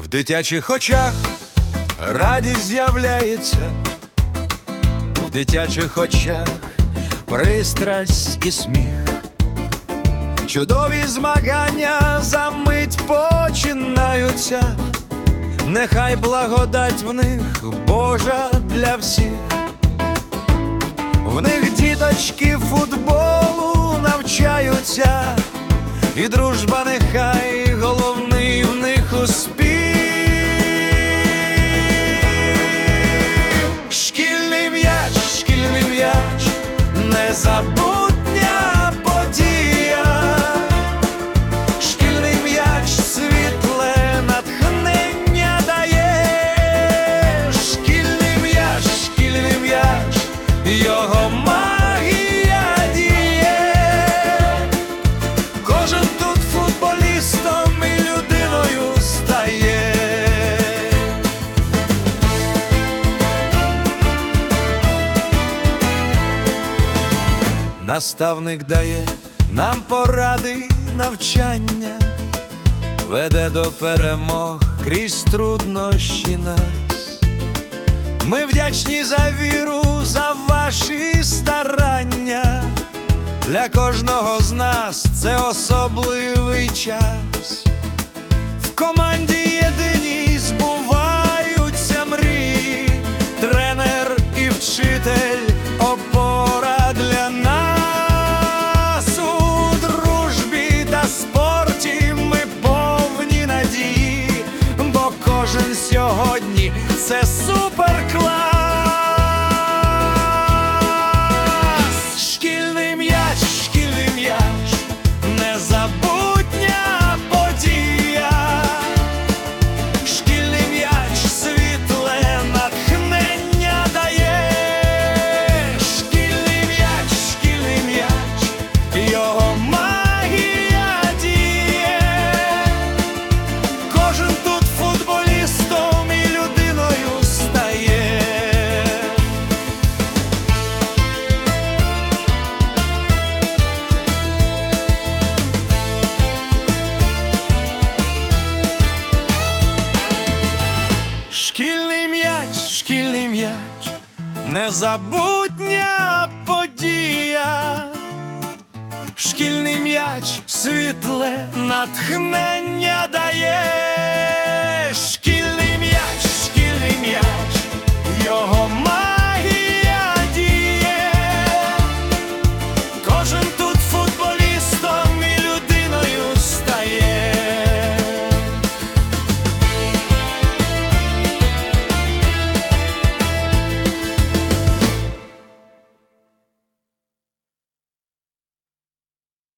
В дитячих очах радість з'являється, в дитячих очах пристрасть і сміх. Чудові змагання за мить починаються, нехай благодать в них Божа для всіх. В них діточки футболу навчаються, і дружба нехай головний в них успіх. Шкільний м'яч, незабутня подія. Шкільний м'яч світле натхнення дає. Шкільний м'яч, його магія діє. Кожен тут футболістом і людиною стає. Наставник дає нам поради, навчання, веде до перемог крізь труднощі нас. Ми вдячні за віру, за ваші старання. Для кожного з нас це особливий час. В команді єдиній збуваються мрії. Тренер і вчитель – опора для нас. У дружбі та спорті ми повні надії, бо кожен сьогодні – це суперклас. Шкільний м'яч, незабутня подія. Шкільний м'яч світле натхнення дає. Шкільний м'яч, його магія діє. Кожен тут футболістом і людиною стає. Шкільний м'яч, незабутня подія. Шкільний м'яч світле натхнення дає. Шкільний м'яч, його